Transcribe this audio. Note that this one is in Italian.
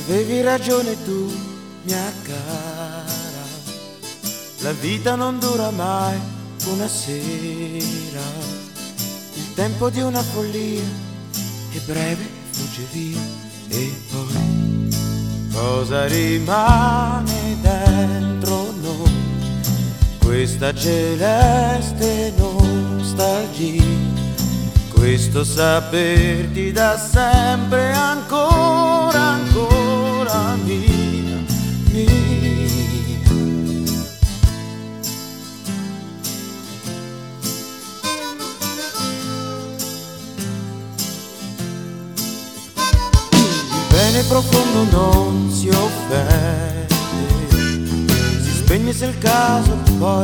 Avevi ragione tu, mia cara, la vita non dura mai una sera, il tempo di una follia è breve, fugge via. E poi cosa rimane dentro noi? Questa celeste nostalgia, questo saperti da sempre ancora, ancora mia, mia. Il bene profondo non si offende, si spegne se il caso poi